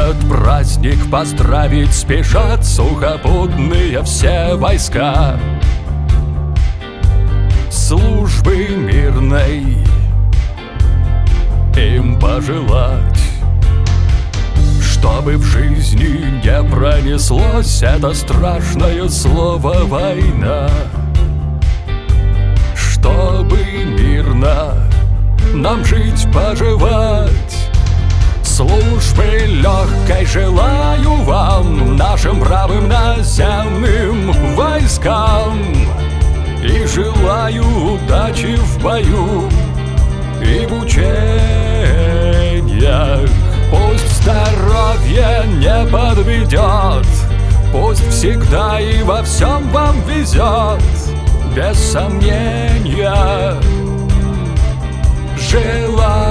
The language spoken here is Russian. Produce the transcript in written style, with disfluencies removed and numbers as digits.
Этот праздник поздравить спешат сухопутные все войска. Службы мирной им пожелать, чтобы в жизни не пронеслось это страшное слово «война», чтобы мирно нам жить, поживать. Службы легкой желаю вам, нашим бравым наземным войскам, и желаю удачи в бою и в учениях. Пусть здоровье не подведет, пусть всегда и во всем вам везет, без сомнения. Желаю